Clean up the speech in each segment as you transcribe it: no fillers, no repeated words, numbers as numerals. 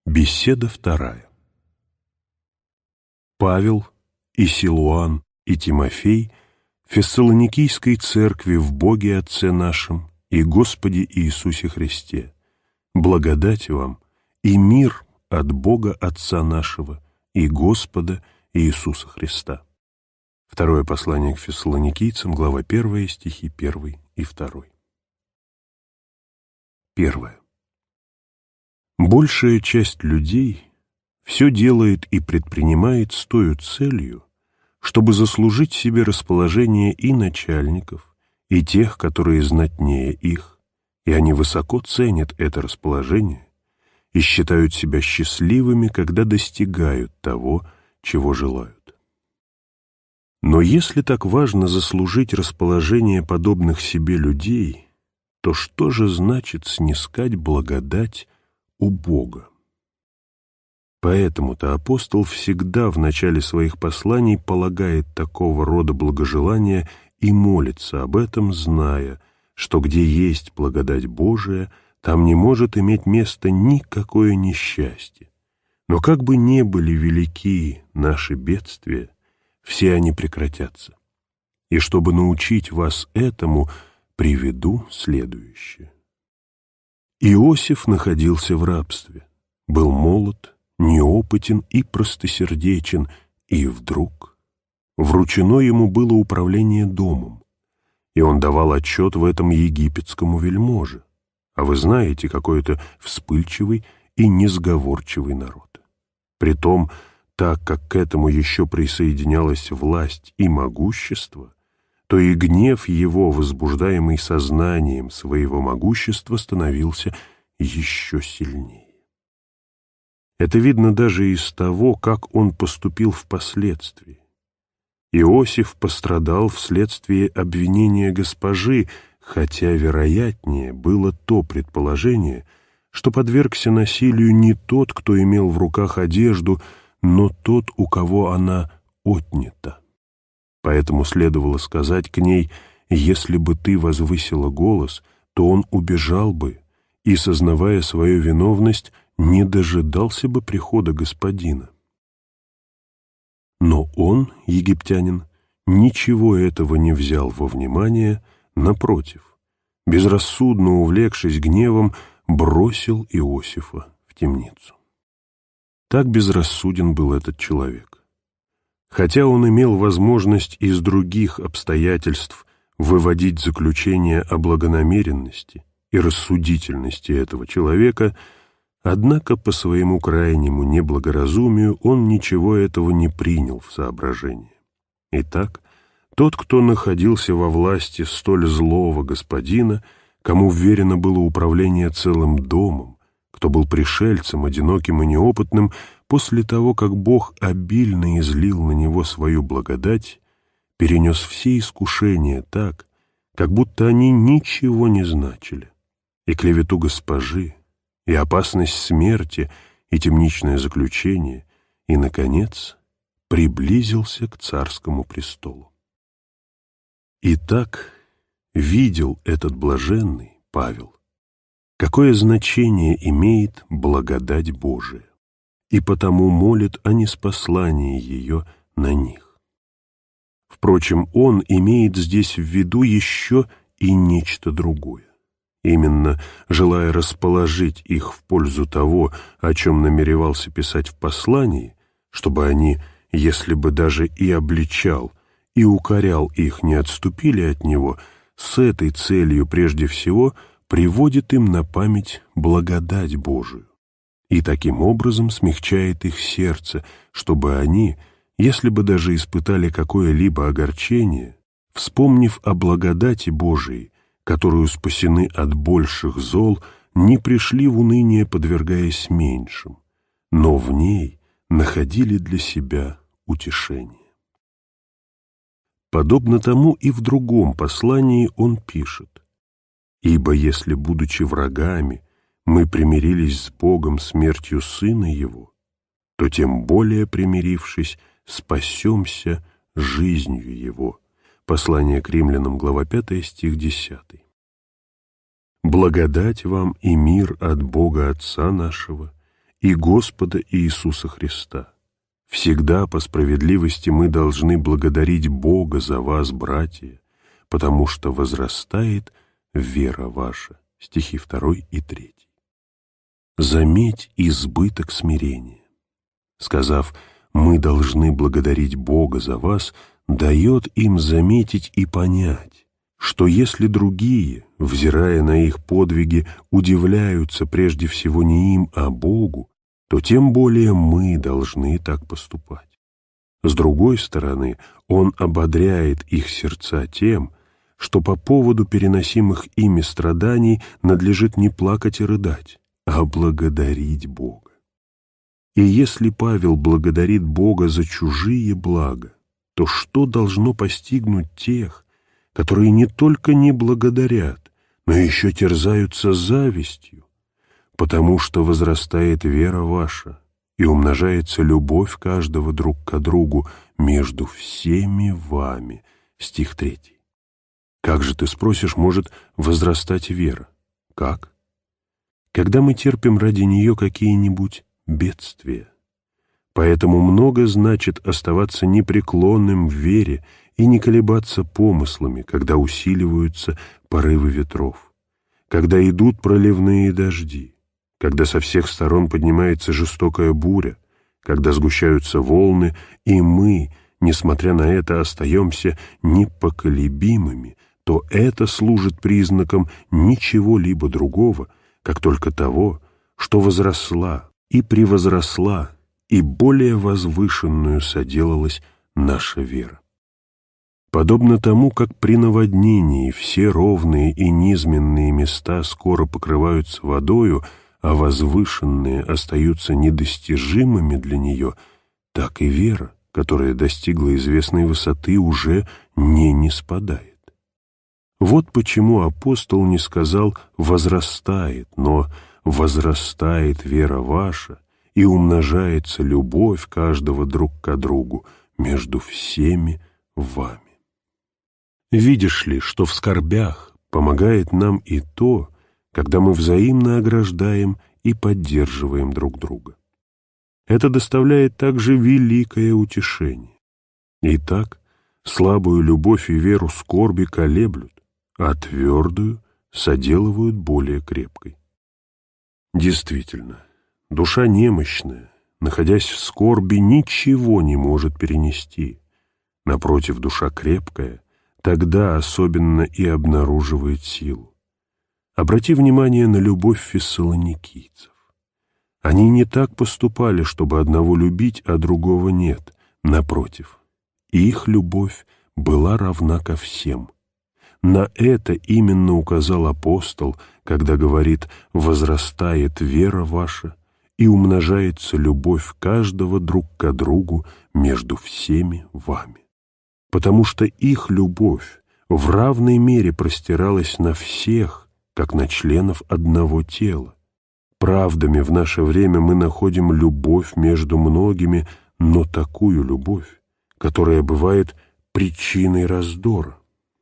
Беседа вторая. Павел и Силуан и Тимофей Фессалоникийской церкви в Боге Отце нашем и Господе Иисусе Христе, благодать вам и мир от Бога Отца нашего и Господа Иисуса Христа. Второе послание к Фессалоникийцам, глава 1, стихи 1 и 2. Первое. Большая часть людей все делает и предпринимает с той целью, чтобы заслужить себе расположение и начальников, и тех, которые знатнее их, и они высоко ценят это расположение и считают себя счастливыми, когда достигают того, чего желают. Но если так важно заслужить расположение подобных себе людей, то что же значит снискать благодать у Бога? Поэтому-то апостол всегда в начале своих посланий полагает такого рода благожелания и молится об этом, зная, что где есть благодать Божия, там не может иметь места никакое несчастье. Но как бы ни были велики наши бедствия, все они прекратятся. И чтобы научить вас этому, приведу следующее. Иосиф находился в рабстве, был молод, неопытен и простосердечен, и вдруг вручено ему было управление домом, и он давал отчет в этом египетскому вельможе. А вы знаете, какой это вспыльчивый и несговорчивый народ. Притом, так как к этому еще присоединялась власть и могущество, то и гнев его, возбуждаемый сознанием своего могущества, становился еще сильнее. Это видно даже из того, как он поступил впоследствии. Иосиф пострадал вследствие обвинения госпожи, хотя вероятнее было то предположение, что подвергся насилию не тот, кто имел в руках одежду, но тот, у кого она отнята. Поэтому следовало сказать к ней: «Если бы ты возвысила голос, то он убежал бы, и, сознавая свою виновность, не дожидался бы прихода господина». Но он, египтянин, ничего этого не взял во внимание, напротив, безрассудно увлекшись гневом, бросил Иосифа в темницу. Так безрассуден был этот человек. Хотя он имел возможность из других обстоятельств выводить заключение о благонамеренности и рассудительности этого человека, однако по своему крайнему неблагоразумию он ничего этого не принял в соображение. Итак, тот, кто находился во власти столь злого господина, кому вверено было управление целым домом, кто был пришельцем, одиноким и неопытным, после того, как Бог обильно излил на него свою благодать, перенес все искушения так, как будто они ничего не значили, и клевету госпожи, и опасность смерти, и темничное заключение, и, наконец, приблизился к царскому престолу. Итак, видел этот блаженный Павел, какое значение имеет благодать Божия, и потому молит о ниспослании ее на них. Впрочем, он имеет здесь в виду еще и нечто другое. Именно желая расположить их в пользу того, о чем намеревался писать в послании, чтобы они, если бы даже и обличал, и укорял их, не отступили от него, с этой целью прежде всего приводит им на память благодать Божию и таким образом смягчает их сердце, чтобы они, если бы даже испытали какое-либо огорчение, вспомнив о благодати Божией, которую спасены от больших зол, не пришли в уныние, подвергаясь меньшим, но в ней находили для себя утешение. Подобно тому и в другом послании он пишет: «Ибо если, будучи врагами, мы примирились с Богом смертью Сына Его, то тем более, примирившись, спасемся жизнью Его». Послание к Римлянам, глава 5, стих 10. «Благодать вам и мир от Бога Отца нашего и Господа Иисуса Христа. Всегда по справедливости мы должны благодарить Бога за вас, братья, потому что возрастает вера ваша». Стихи 2 и 3. Заметь избыток смирения. Сказав «мы должны благодарить Бога за вас», дает им заметить и понять, что если другие, взирая на их подвиги, удивляются прежде всего не им, а Богу, то тем более мы должны так поступать. С другой стороны, он ободряет их сердца тем, что по поводу переносимых ими страданий надлежит не плакать и рыдать, а благодарить Бога. И если Павел благодарит Бога за чужие блага, то что должно постигнуть тех, которые не только не благодарят, но еще терзаются завистью, потому что возрастает вера ваша и умножается любовь каждого друг к другу между всеми вами. Стих 3. Как же, ты спросишь, может возрастать вера? Как? Когда мы терпим ради нее какие-нибудь бедствия. Поэтому много значит оставаться непреклонным в вере и не колебаться помыслами, когда усиливаются порывы ветров, когда идут проливные дожди, когда со всех сторон поднимается жестокая буря, когда сгущаются волны, и мы, несмотря на это, остаемся непоколебимыми, то это служит признаком ничего-либо другого, как только того, что возросла и превозросла, и более возвышенную соделалась наша вера. Подобно тому, как при наводнении все ровные и низменные места скоро покрываются водою, а возвышенные остаются недостижимыми для нее, так и вера, которая достигла известной высоты, уже не ниспадает. Вот почему апостол не сказал «возрастает», но «возрастает вера ваша, и умножается любовь каждого друг к другу между всеми вами». Видишь ли, что в скорбях помогает нам и то, когда мы взаимно ограждаем и поддерживаем друг друга. Это доставляет также великое утешение. Итак, слабую любовь и веру скорби колеблют, а твердую соделывают более крепкой. Действительно, душа немощная, находясь в скорби, ничего не может перенести. Напротив, душа крепкая тогда особенно и обнаруживает силу. Обрати внимание на любовь фессалоникийцев. Они не так поступали, чтобы одного любить, а другого нет. Напротив, их любовь была равна ко всем. На это именно указал апостол, когда говорит «возрастает вера ваша и умножается любовь каждого друг к другу между всеми вами». Потому что их любовь в равной мере простиралась на всех, как на членов одного тела. Правдами в наше время мы находим любовь между многими, но такую любовь, которая бывает причиной раздора.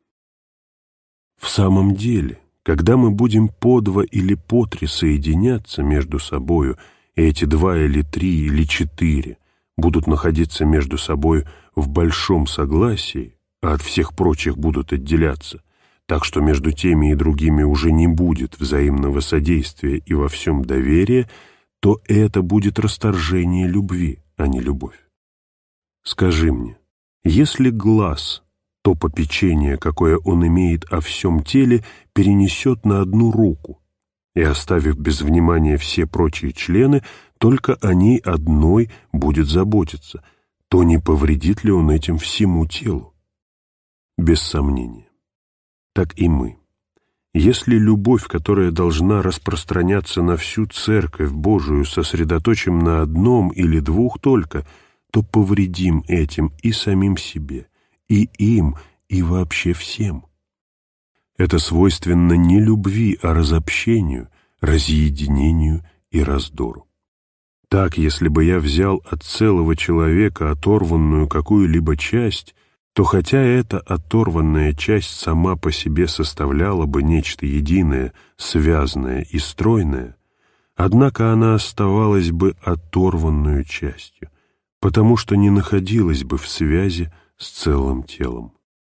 В самом деле, когда мы будем по два или по три соединяться между собою, и эти 2 или 3 или 4 будут находиться между собой в большом согласии, а от всех прочих будут отделяться, так что между теми и другими уже не будет взаимного содействия и во всем доверия, то это будет расторжение любви, а не любовь. Скажи мне, если глаз то попечение, какое он имеет о всем теле, перенесет на одну руку, и, оставив без внимания все прочие члены, только о ней одной будет заботиться, то не повредит ли он этим всему телу? Без сомнения. Так и мы. Если любовь, которая должна распространяться на всю Церковь Божию, сосредоточим на одном или 2 только, то повредим этим и самим себе, и им, и вообще всем. Это свойственно не любви, а разобщению, разъединению и раздору. Так, если бы я взял от целого человека оторванную какую-либо часть, то хотя эта оторванная часть сама по себе составляла бы нечто единое, связанное и стройное, однако она оставалась бы оторванную частью, потому что не находилась бы в связи с целым телом.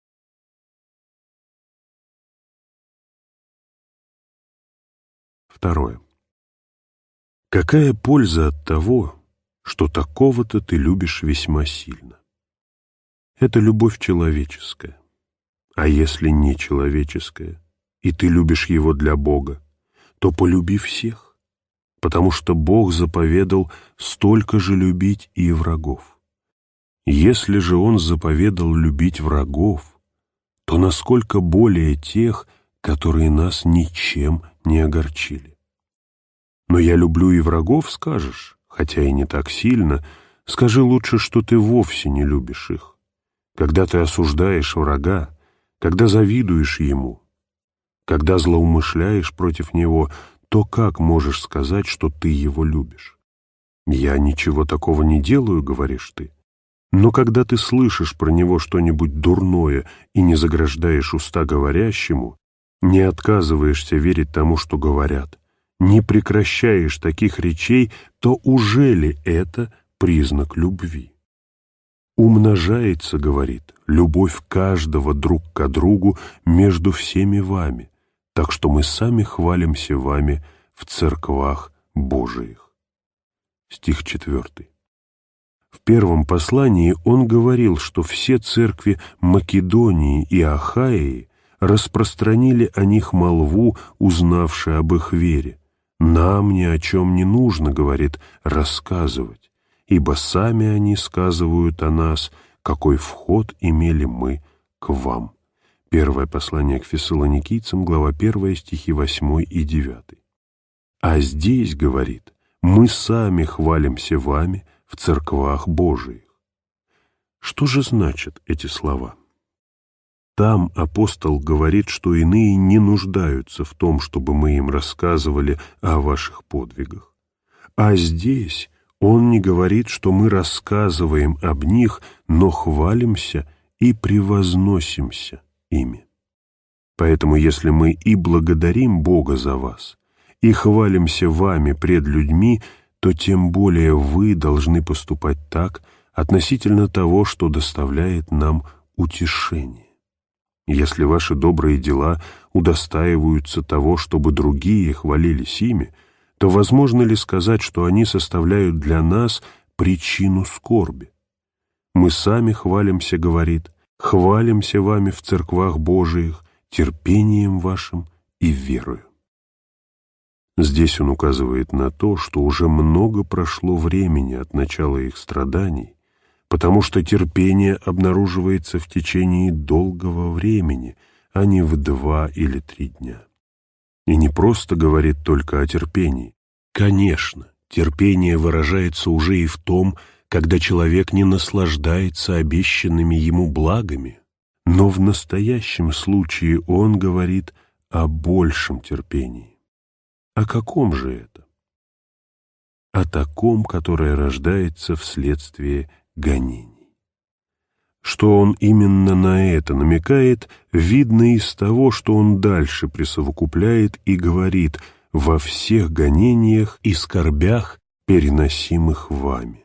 Второе. Какая польза от того, что такого-то ты любишь весьма сильно? Это любовь человеческая. А если не человеческая, и ты любишь его для Бога, то полюби всех, потому что Бог заповедал столько же любить и врагов. Если же Он заповедал любить врагов, то насколько более тех, которые нас ничем не огорчили. Но я люблю и врагов, скажешь, хотя и не так сильно, скажи лучше, что ты вовсе не любишь их. Когда ты осуждаешь врага, когда завидуешь ему, когда злоумышляешь против него, то как можешь сказать, что ты его любишь? «Я ничего такого не делаю», — говоришь ты. Но когда ты слышишь про него что-нибудь дурное и не заграждаешь уста говорящему, не отказываешься верить тому, что говорят, не прекращаешь таких речей, то уже ли это признак любви? «Умножается, — говорит, — любовь каждого друг к другу между всеми вами, так что мы сами хвалимся вами в церквах Божиих». Стих 4. В первом послании он говорил, что все церкви Македонии и Ахаии распространили о них молву, узнавши об их вере. «Нам ни о чем не нужно, — говорит, — рассказывать, ибо сами они сказывают о нас, какой вход имели мы к вам». Первое послание к Фессалоникийцам, глава 1, стихи 8 и 9. А здесь, говорит, мы сами хвалимся вами в церквах Божиих. Что же значат эти слова? Там апостол говорит, что иные не нуждаются в том, чтобы мы им рассказывали о ваших подвигах. А здесь он не говорит, что мы рассказываем об них, но хвалимся и превозносимся ими. Поэтому если мы и благодарим Бога за вас, и хвалимся вами пред людьми, то тем более вы должны поступать так относительно того, что доставляет нам утешение. Если ваши добрые дела удостаиваются того, чтобы другие хвалились ими, то возможно ли сказать, что они составляют для нас причину скорби? Мы сами хвалимся, говорит, хвалимся вами в церквах Божиих, терпением вашим и верою. Здесь он указывает на то, что уже много прошло времени от начала их страданий, потому что терпение обнаруживается в течение долгого времени, а не в 2 или 3 дня. И не просто говорит только о терпении. Конечно, терпение выражается уже и в том, когда человек не наслаждается обещанными ему благами, но в настоящем случае он говорит о большем терпении. О каком же это? О таком, которое рождается вследствие гонений. Что он именно на это намекает, видно из того, что он дальше присовокупляет и говорит: «во всех гонениях и скорбях, переносимых вами».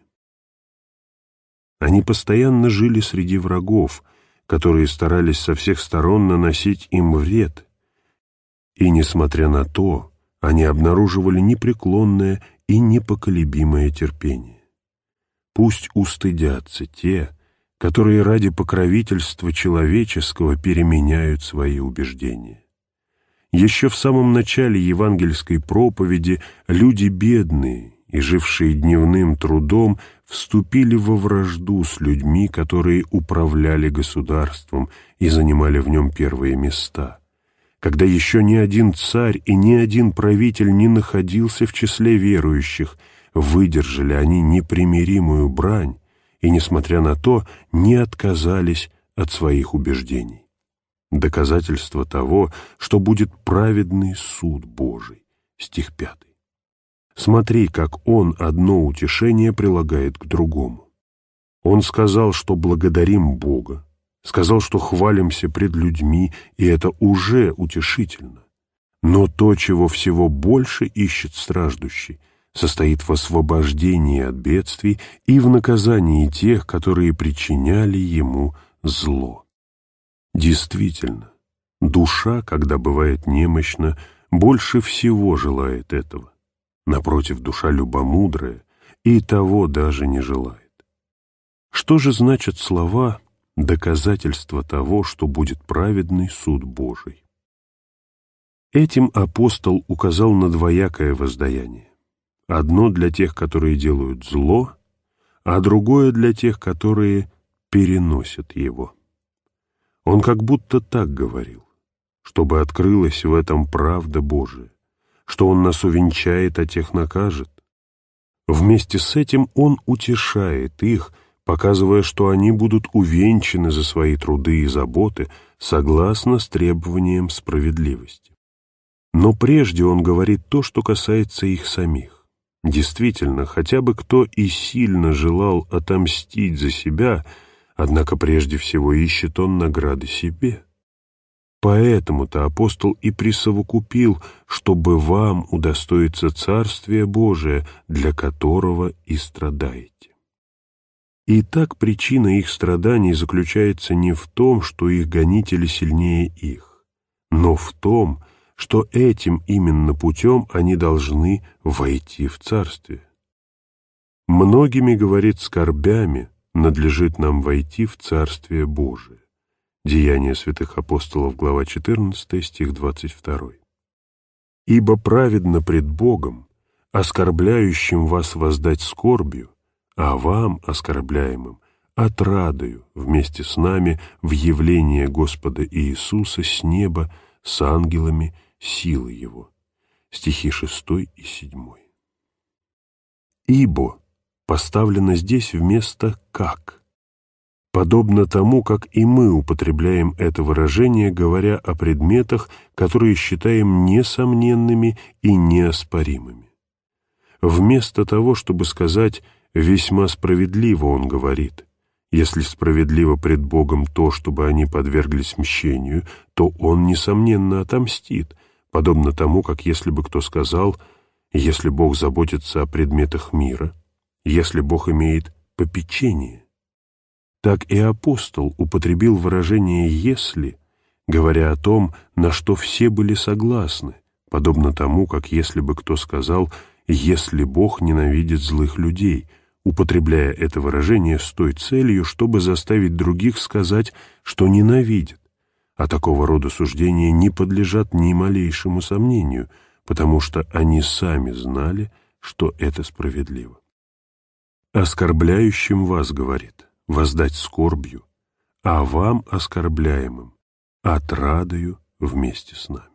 Они постоянно жили среди врагов, которые старались со всех сторон наносить им вред, и, несмотря на то, они обнаруживали непреклонное и непоколебимое терпение. Пусть устыдятся те, которые ради покровительства человеческого переменяют свои убеждения. Еще в самом начале евангельской проповеди люди бедные и жившие дневным трудом вступили во вражду с людьми, которые управляли государством и занимали в нем первые места. Когда еще ни один царь и ни один правитель не находился в числе верующих, выдержали они непримиримую брань и, несмотря на то, не отказались от своих убеждений. Доказательство того, что будет праведный суд Божий. Стих 5. Смотри, как он одно утешение прилагает к другому. Он сказал, что благодарим Бога, сказал, что хвалимся пред людьми, и это уже утешительно. Но то, чего всего больше ищет страждущий, состоит в освобождении от бедствий и в наказании тех, которые причиняли ему зло. Действительно, душа, когда бывает немощна, больше всего желает этого. Напротив, душа любомудрая и того даже не желает. Что же значат слова «доказательство того, что будет праведный суд Божий»? Этим апостол указал на двоякое воздаяние. Одно для тех, которые делают зло, а другое для тех, которые переносят его. Он как будто так говорил, чтобы открылась в этом правда Божия, что Он нас увенчает, а тех накажет. Вместе с этим Он утешает их, показывая, что они будут увенчаны за свои труды и заботы согласно с требованием справедливости. Но прежде Он говорит то, что касается их самих. Действительно, хотя бы кто и сильно желал отомстить за себя, однако прежде всего ищет он награды себе. Поэтому-то апостол и присовокупил, чтобы вам удостоиться Царствия Божия, для которого и страдаете. Итак, причина их страданий заключается не в том, что их гонители сильнее их, но в том, что этим именно путем они должны войти в Царствие. Многими, говорит, скорбями надлежит нам войти в Царствие Божие. Деяния святых апостолов, глава 14, стих 22. «Ибо праведно пред Богом, оскорбляющим вас воздать скорбью, а вам, оскорбляемым, отрадою вместе с нами в явление Господа Иисуса с неба с ангелами силы Его». Стихи 6 и 7. «Ибо» поставлено здесь вместо «как», подобно тому, как и мы употребляем это выражение, говоря о предметах, которые считаем несомненными и неоспоримыми. Вместо того, чтобы сказать «весьма справедливо», он говорит: если справедливо пред Богом то, чтобы они подверглись мщению, то Он, несомненно, отомстит, подобно тому, как если бы кто сказал: если Бог заботится о предметах мира, если Бог имеет попечение. Так и апостол употребил выражение «если», говоря о том, на что все были согласны, подобно тому, как если бы кто сказал «если Бог ненавидит злых людей», употребляя это выражение с той целью, чтобы заставить других сказать, что ненавидят, а такого рода суждения не подлежат ни малейшему сомнению, потому что они сами знали, что это справедливо. «Оскорбляющим вас, — говорит, — воздать скорбью, а вам, оскорбляемым, отрадою вместе с нами».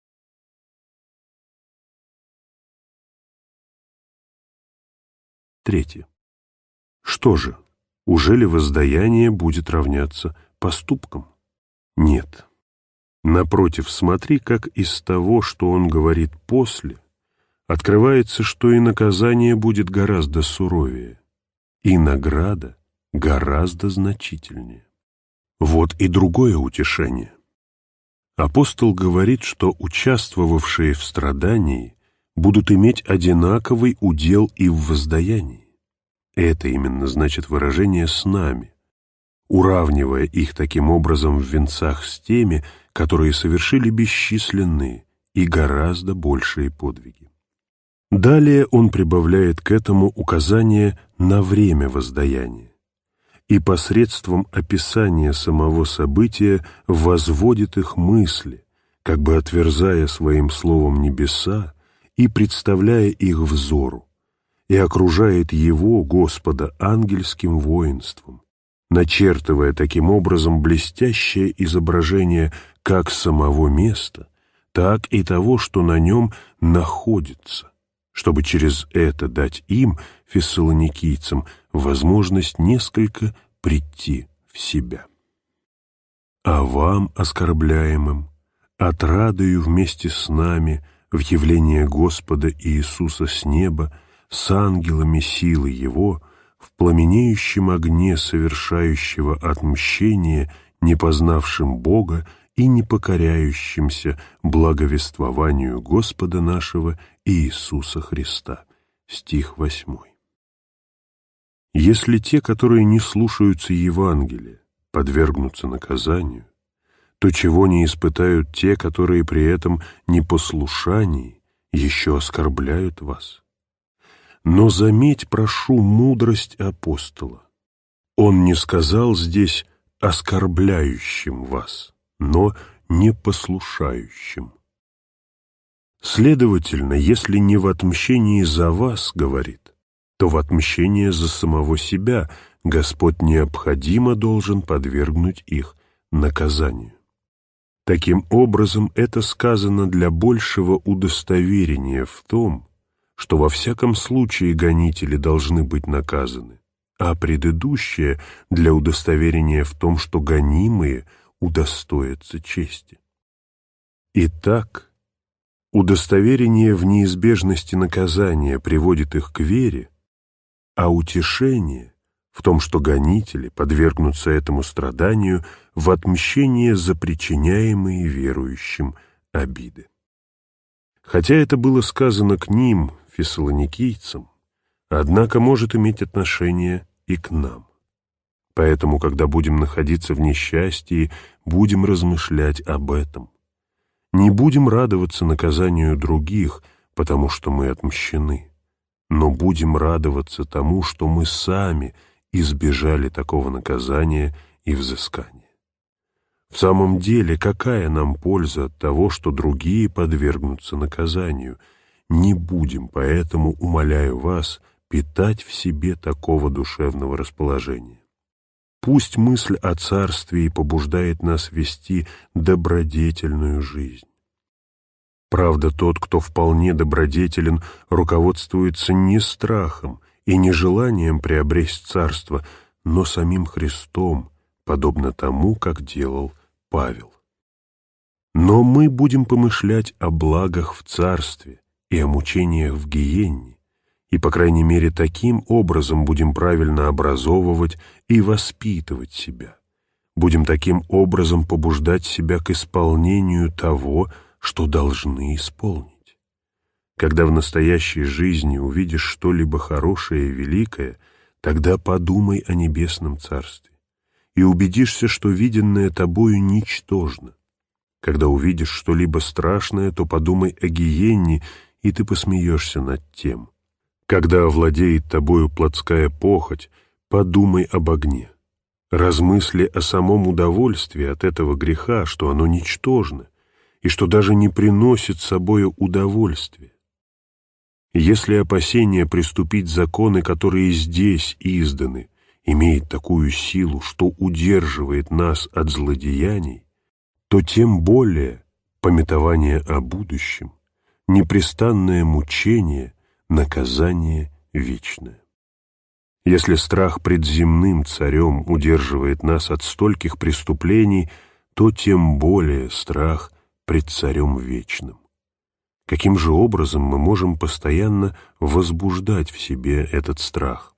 Третье. Что же, ужели воздаяние будет равняться поступкам? Нет. Напротив, смотри, как из того, что он говорит после, открывается, что и наказание будет гораздо суровее, и награда гораздо значительнее. Вот и другое утешение. Апостол говорит, что участвовавшие в страдании будут иметь одинаковый удел и в воздаянии. Это именно значит выражение «с нами», уравнивая их таким образом в венцах с теми, которые совершили бесчисленные и гораздо большие подвиги. Далее он прибавляет к этому указание на время воздаяния и посредством описания самого события возводит их мысли, как бы отверзая своим словом небеса и представляя их взору, и окружает его, Господа, ангельским воинством, начертывая таким образом блестящее изображение как самого места, так и того, что на нем находится, чтобы через это дать им, фессалоникийцам, возможность несколько прийти в себя. «А вам, оскорбляемым, отрадою вместе с нами в явление Господа Иисуса с неба, с ангелами силы Его, в пламенеющем огне совершающего отмщение, не познавшим Бога и непокоряющимся благовествованию Господа нашего Иисуса Христа». Стих 8. Если те, которые не слушаются Евангелия, подвергнутся наказанию, то чего не испытают те, которые при этом непослушании еще оскорбляют вас? Но заметь, прошу, мудрость апостола. Он не сказал здесь оскорбляющим вас, но непослушающим. Следовательно, если не в отмщении за вас говорит, то в отмщение за самого себя Господь необходимо должен подвергнуть их наказанию. Таким образом, это сказано для большего удостоверения в том, что во всяком случае гонители должны быть наказаны, а предыдущее для удостоверения в том, что гонимые удостоятся чести. Итак, удостоверение в неизбежности наказания приводит их к вере, а утешение в том, что гонители подвергнутся этому страданию в отмщение за причиняемые верующим обиды. Хотя это было сказано к ним, фессалоникийцам, однако может иметь отношение и к нам. Поэтому, когда будем находиться в несчастье, будем размышлять об этом. Не будем радоваться наказанию других, потому что мы отмщены, но будем радоваться тому, что мы сами избежали такого наказания и взыскания. В самом деле, какая нам польза от того, что другие подвергнутся наказанию? Не будем, поэтому, умоляю вас, питать в себе такого душевного расположения. Пусть мысль о царстве побуждает нас вести добродетельную жизнь. Правда, тот, кто вполне добродетелен, руководствуется не страхом и не желанием приобресть царство, но самим Христом, подобно тому, как делал Павел. Но мы будем помышлять о благах в царстве и о мучениях в гиенне, и, по крайней мере, таким образом будем правильно образовывать и воспитывать себя. Будем таким образом побуждать себя к исполнению того, что должны исполнить. Когда в настоящей жизни увидишь что-либо хорошее и великое, тогда подумай о небесном царстве и убедишься, что виденное тобою ничтожно. Когда увидишь что-либо страшное, то подумай о гиенне, и ты посмеешься над тем. Когда овладеет тобою плотская похоть, подумай об огне. Размысли о самом удовольствии от этого греха, что оно ничтожно, и что даже не приносит собою удовольствия. Если опасение приступить законы, которые здесь изданы, имеет такую силу, что удерживает нас от злодеяний, то тем более памятование о будущем, непрестанное мучение, наказание вечное. Если страх пред земным царем удерживает нас от стольких преступлений, то тем более страх пред царем вечным. Каким же образом мы можем постоянно возбуждать в себе этот страх?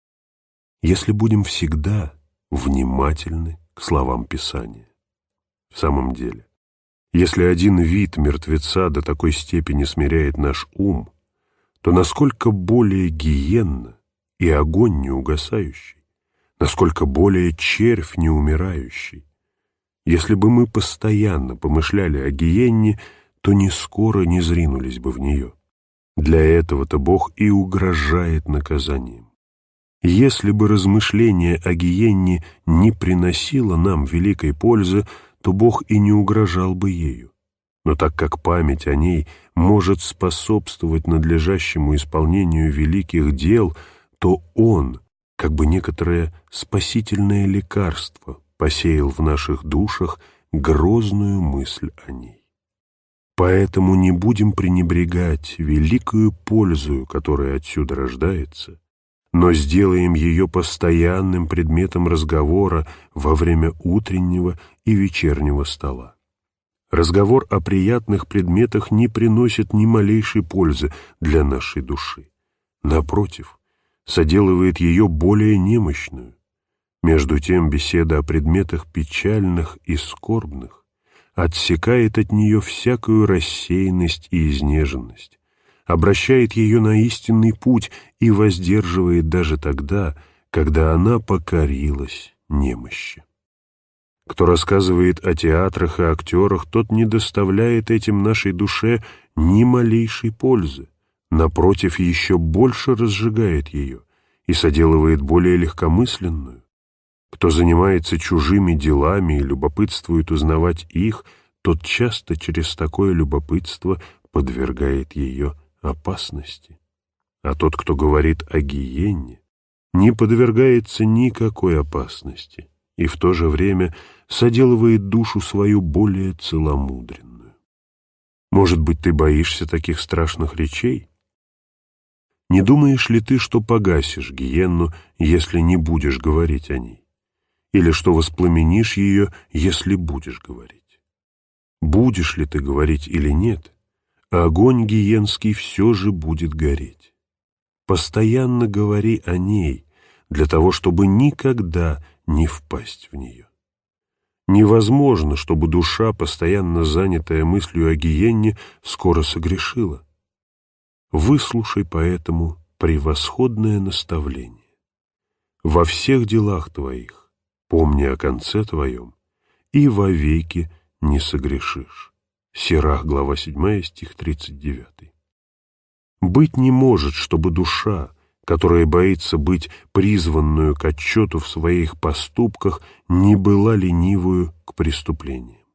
Если будем всегда внимательны к словам Писания. В самом деле, если один вид мертвеца до такой степени смиряет наш ум, то насколько более гиенна и огонь неугасающий, насколько более червь неумирающий. Если бы мы постоянно помышляли о гиенне, то не скоро не зринулись бы в нее. Для этого-то Бог и угрожает наказанием. Если бы размышление о гиенне не приносило нам великой пользы, то Бог и не угрожал бы ею. Но так как память о ней может способствовать надлежащему исполнению великих дел, то Он, как бы некоторое спасительное лекарство, посеял в наших душах грозную мысль о ней. Поэтому не будем пренебрегать великую пользу, которая отсюда рождается, но сделаем ее постоянным предметом разговора во время утреннего и вечернего стола. Разговор о приятных предметах не приносит ни малейшей пользы для нашей души. Напротив, соделывает ее более немощную. Между тем, беседа о предметах печальных и скорбных отсекает от нее всякую рассеянность и изнеженность, обращает ее на истинный путь и воздерживает даже тогда, когда она покорилась немощи. Кто рассказывает о театрах и актерах, тот не доставляет этим нашей душе ни малейшей пользы, напротив, еще больше разжигает ее и соделывает более легкомысленную. Кто занимается чужими делами и любопытствует узнавать их, тот часто через такое любопытство подвергает ее опасности. А тот, кто говорит о гиенне, не подвергается никакой опасности и в то же время соделывает душу свою более целомудренную. Может быть, ты боишься таких страшных речей? Не думаешь ли ты, что погасишь гиенну, если не будешь говорить о ней? Или что воспламенишь ее, если будешь говорить? Будешь ли ты говорить или нет, огонь гиенский все же будет гореть. Постоянно говори о ней, для того, чтобы никогда не впасть в нее. Невозможно, чтобы душа, постоянно занятая мыслью о гиенне, скоро согрешила. Выслушай поэтому превосходное наставление. Во всех делах твоих помни о конце твоем, и вовеки не согрешишь. Сирах, глава 7, стих 39. Быть не может, чтобы душа, которая боится быть призванную к отчету в своих поступках, не была ленивую к преступлениям.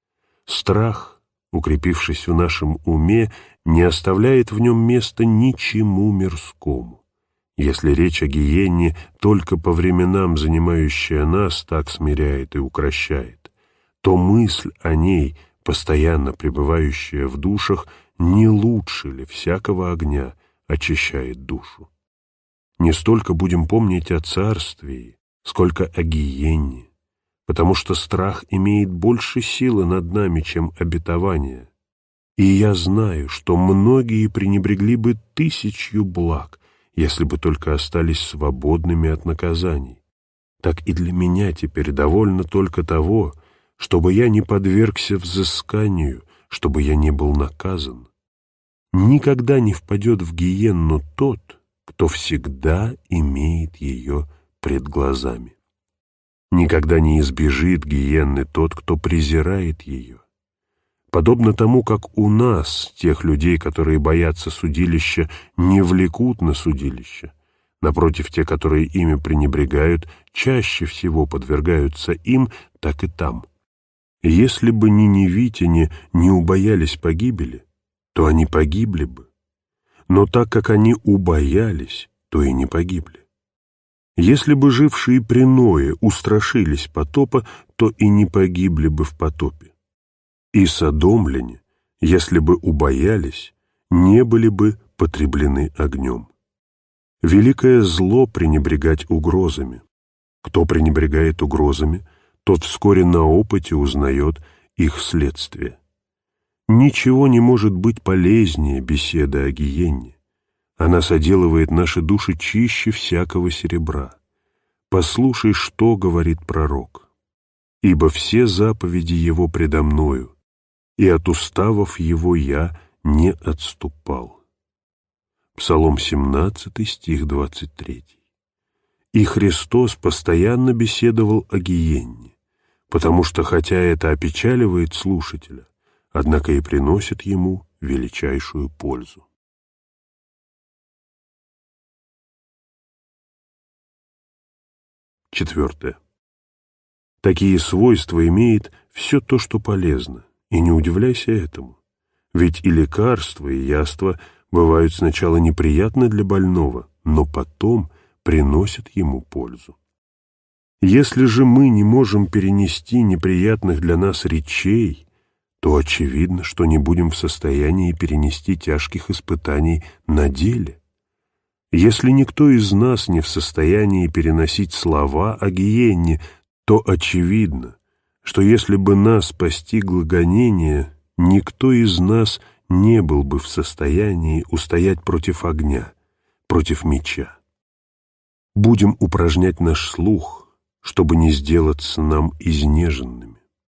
Страх, укрепившись в нашем уме, не оставляет в нем места ничему мирскому. Если речь о гиенне, только по временам занимающая нас, так смиряет и укрощает, то мысль о ней, постоянно пребывающая в душах, не лучше ли всякого огня очищает душу. Не столько будем помнить о царствии, сколько о гиенне, потому что страх имеет больше силы над нами, чем обетование. И я знаю, что многие пренебрегли бы 1000 благ, если бы только остались свободными от наказаний. Так и для меня теперь довольно только того, чтобы я не подвергся взысканию, чтобы я не был наказан. Никогда не впадет в гиенну тот, кто всегда имеет ее пред глазами. Никогда не избежит гиенны тот, кто презирает ее. Подобно тому, как у нас тех людей, которые боятся судилища, не влекут на судилище, напротив, те, которые ими пренебрегают, чаще всего подвергаются им, так и там. Если бы ниневитяне не убоялись погибели, то они погибли бы. Но так как они убоялись, то и не погибли. Если бы жившие при Ное устрашились потопа, то и не погибли бы в потопе. И содомляне, если бы убоялись, не были бы потреблены огнем. Великое зло пренебрегать угрозами. Кто пренебрегает угрозами, тот вскоре на опыте узнает их следствие. Ничего не может быть полезнее беседы о гиенне. Она соделывает наши души чище всякого серебра. Послушай, что говорит пророк. «Ибо все заповеди его предо мною, и от уставов его я не отступал». Псалом 17, стих 23. И Христос постоянно беседовал о гиенне, потому что, хотя это опечаливает слушателя, однако и приносит ему величайшую пользу. Четвертое. Такие свойства имеет все то, что полезно, и не удивляйся этому, ведь и лекарства, и яства бывают сначала неприятны для больного, но потом приносят ему пользу. Если же мы не можем перенести неприятных для нас речей, то очевидно, что не будем в состоянии перенести тяжких испытаний на деле. Если никто из нас не в состоянии переносить слова о гиенне, то очевидно, что если бы нас постигло гонение, никто из нас не был бы в состоянии устоять против огня, против меча. Будем упражнять наш слух, чтобы не сделаться нам изнеженными.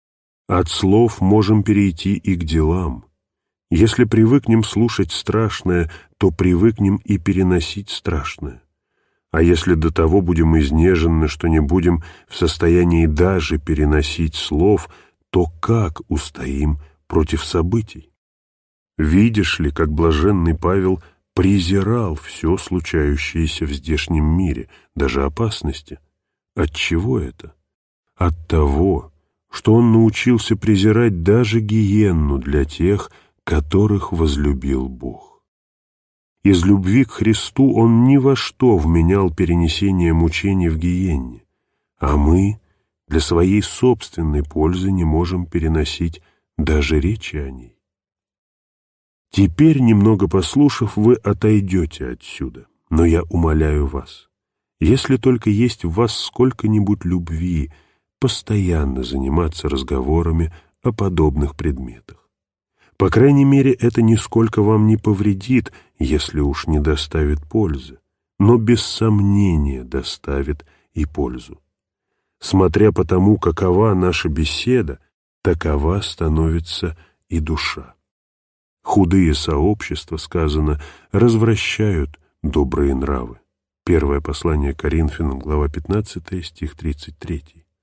От слов можем перейти и к делам. Если привыкнем слушать страшное, то привыкнем и переносить страшное. А если до того будем изнежены, что не будем в состоянии даже переносить слов, то как устоим против событий? Видишь ли, как блаженный Павел презирал все случающееся в здешнем мире, даже опасности. От чего это? От того, что он научился презирать даже гиенну для тех, которых возлюбил Бог. Из любви к Христу он ни во что вменял перенесение мучений в гиенне, а мы для своей собственной пользы не можем переносить даже речи о ней. Теперь, немного послушав, вы отойдете отсюда, но я умоляю вас, если только есть в вас сколько-нибудь любви, постоянно заниматься разговорами о подобных предметах. По крайней мере, это нисколько вам не повредит, если уж не доставит пользы, но без сомнения доставит и пользу. Смотря по тому, какова наша беседа, такова становится и душа. Худые сообщества, сказано, развращают добрые нравы. Первое послание Коринфянам, глава 15, стих 33.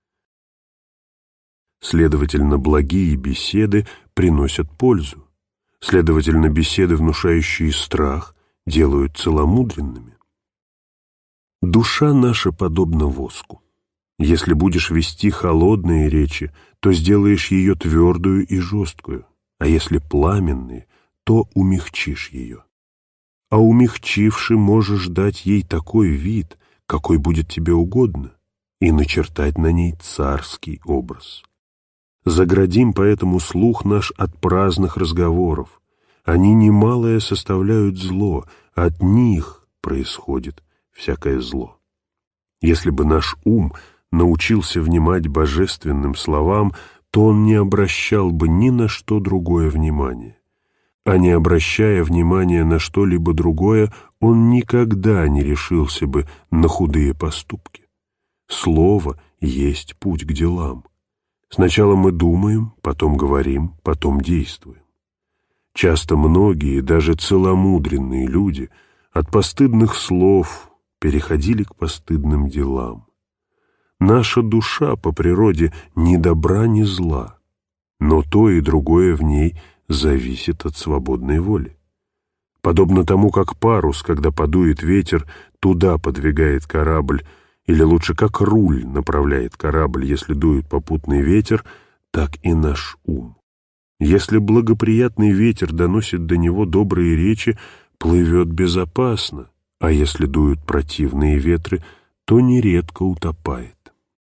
Следовательно, благие беседы приносят пользу. Следовательно, беседы, внушающие страх, делают целомудренными. Душа наша подобна воску. Если будешь вести холодные речи, то сделаешь ее твердую и жесткую, а если пламенные, то умягчишь ее. А умягчивши, можешь дать ей такой вид, какой будет тебе угодно, и начертать на ней царский образ. Заградим поэтому слух наш от праздных разговоров. Они немалое составляют зло, от них происходит всякое зло. Если бы наш ум научился внимать божественным словам, то он не обращал бы ни на что другое внимания. А не обращая внимания на что-либо другое, он никогда не решился бы на худые поступки. Слово есть путь к делам. Сначала мы думаем, потом говорим, потом действуем. Часто многие, даже целомудренные люди, от постыдных слов переходили к постыдным делам. Наша душа по природе ни добра, ни зла, но то и другое в ней зависит от свободной воли. Подобно тому, как парус, когда подует ветер, туда подвигает корабль, или лучше, как руль направляет корабль, если дует попутный ветер, так и наш ум. Если благоприятный ветер доносит до него добрые речи, плывет безопасно, а если дуют противные ветры, то нередко утопает.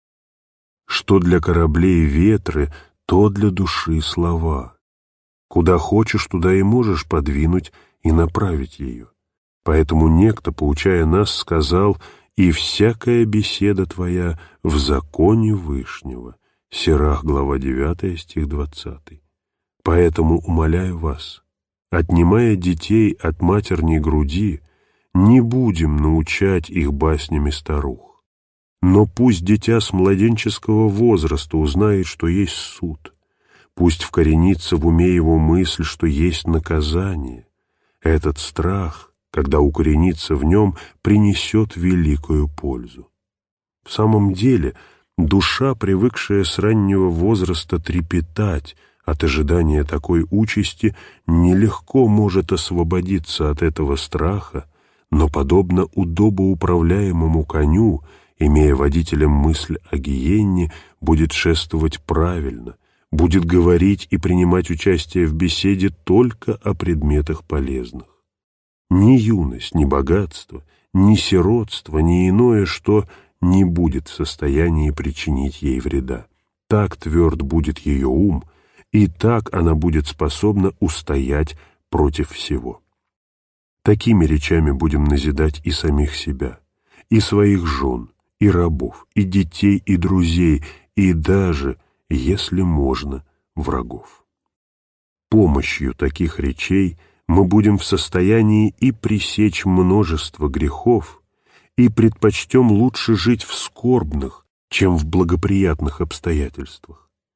Что для кораблей ветры, то для души слова. Куда хочешь, туда и можешь подвинуть и направить ее. Поэтому некто, поучая нас, сказал: «И всякая беседа твоя в законе Вышнего». Сирах, глава 9, стих 20. Поэтому умоляю вас, отнимая детей от матерней груди, не будем научать их баснями старух. Но пусть дитя с младенческого возраста узнает, что есть суд. Пусть вкоренится в уме его мысль, что есть наказание. Этот страх, когда укоренится в нем, принесет великую пользу. В самом деле, душа, привыкшая с раннего возраста трепетать от ожидания такой участи, нелегко может освободиться от этого страха, но, подобно удобоуправляемому коню, имея водителем мысль о гиенне, будет шествовать правильно, будет говорить и принимать участие в беседе только о предметах полезных. Ни юность, ни богатство, ни сиротство, ни иное, что не будет в состоянии причинить ей вреда. Так тверд будет ее ум, и так она будет способна устоять против всего. Такими речами будем назидать и самих себя, и своих жен, и рабов, и детей, и друзей, и даже, если можно, врагов. Помощью таких речей мы будем в состоянии и пресечь множество грехов, и предпочтем лучше жить в скорбных, чем в благоприятных обстоятельствах.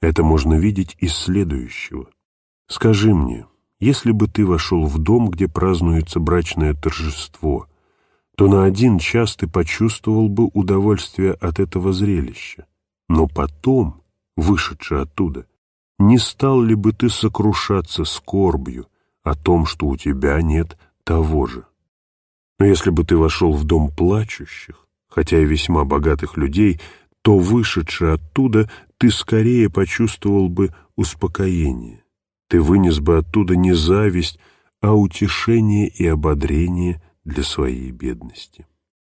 Это можно видеть из следующего. Скажи мне, если бы ты вошел в дом, где празднуется брачное торжество, то на 1 час ты почувствовал бы удовольствие от этого зрелища. Но потом, вышедши оттуда, не стал ли бы ты сокрушаться скорбью о том, что у тебя нет того же? Но если бы ты вошел в дом плачущих, хотя и весьма богатых людей, то, вышедши оттуда, ты скорее почувствовал бы успокоение. Ты вынес бы оттуда не зависть, а утешение и ободрение для своей бедности.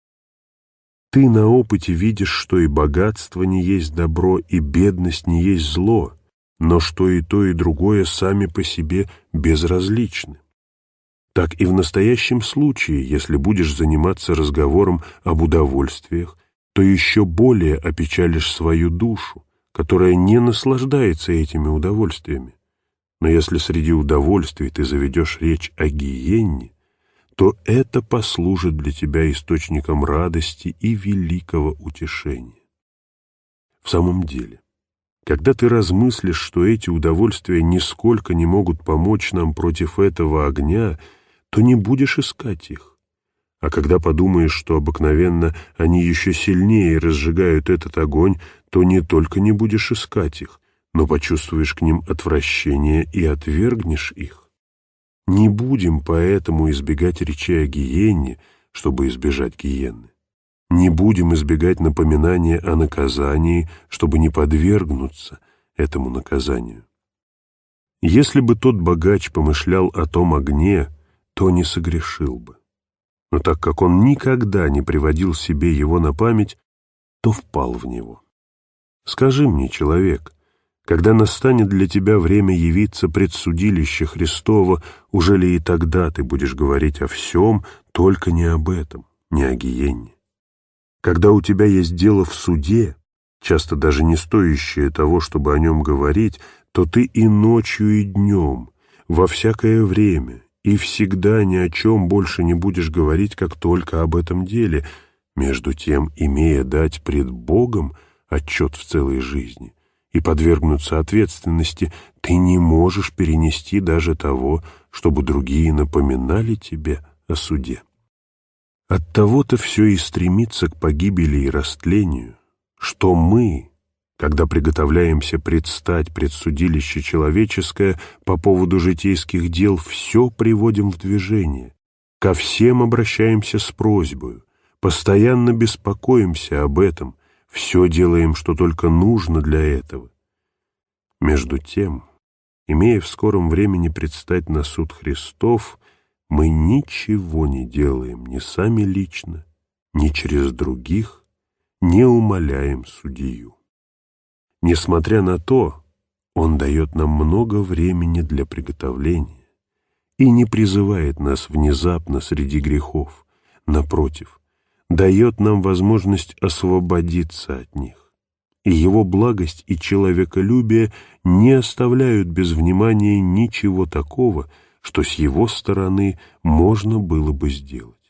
Ты на опыте видишь, что и богатство не есть добро, и бедность не есть зло, но что и то, и другое сами по себе безразличны. Так и в настоящем случае, если будешь заниматься разговором об удовольствиях, то еще более опечалишь свою душу, которая не наслаждается этими удовольствиями. Но если среди удовольствий ты заведешь речь о гиенне, то это послужит для тебя источником радости и великого утешения. В самом деле, когда ты размыслишь, что эти удовольствия нисколько не могут помочь нам против этого огня, то не будешь искать их. А когда подумаешь, что обыкновенно они еще сильнее разжигают этот огонь, то не только не будешь искать их, но почувствуешь к ним отвращение и отвергнешь их. Не будем поэтому избегать речей о гиенне, чтобы избежать гиенны. Не будем избегать напоминания о наказании, чтобы не подвергнуться этому наказанию. Если бы тот богач помышлял о том огне, то не согрешил бы. Но так как он никогда не приводил себе его на память, то впал в него. Скажи мне, человек, когда настанет для тебя время явиться пред судилище Христово, уже ли и тогда ты будешь говорить о всем, только не об этом, не о гиенне? Когда у тебя есть дело в суде, часто даже не стоящее того, чтобы о нем говорить, то ты и ночью, и днем, во всякое время, и всегда ни о чем больше не будешь говорить, как только об этом деле, между тем, имея дать пред Богом отчет в целой жизни и подвергнуться ответственности, ты не можешь перенести даже того, чтобы другие напоминали тебе о суде. Оттого-то все и стремится к погибели и растлению, что мы, когда приготовляемся предстать пред судилище человеческое по поводу житейских дел, все приводим в движение, ко всем обращаемся с просьбой, постоянно беспокоимся об этом, все делаем, что только нужно для этого. Между тем, имея в скором времени предстать на суд Христов, мы ничего не делаем ни сами лично, ни через других, не умаляем судью. Несмотря на то, Он дает нам много времени для приготовления и не призывает нас внезапно среди грехов, напротив, дает нам возможность освободиться от них. И Его благость и человеколюбие не оставляют без внимания ничего такого, что с Его стороны можно было бы сделать.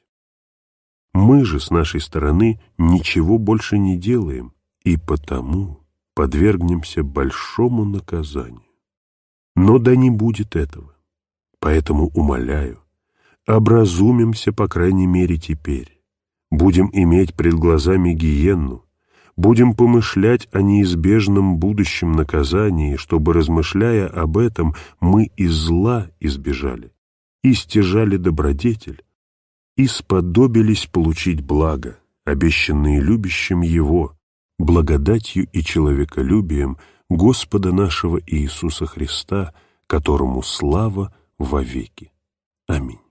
Мы же с нашей стороны ничего больше не делаем, и потому подвергнемся большому наказанию. Но да не будет этого. Поэтому умоляю, образумимся, по крайней мере, теперь. Будем иметь пред глазами гиенну, будем помышлять о неизбежном будущем наказании, чтобы, размышляя об этом, мы и зла избежали, и стяжали добродетель, и сподобились получить благо, обещанные любящим Его, благодатью и человеколюбием Господа нашего Иисуса Христа, которому слава вовеки. Аминь.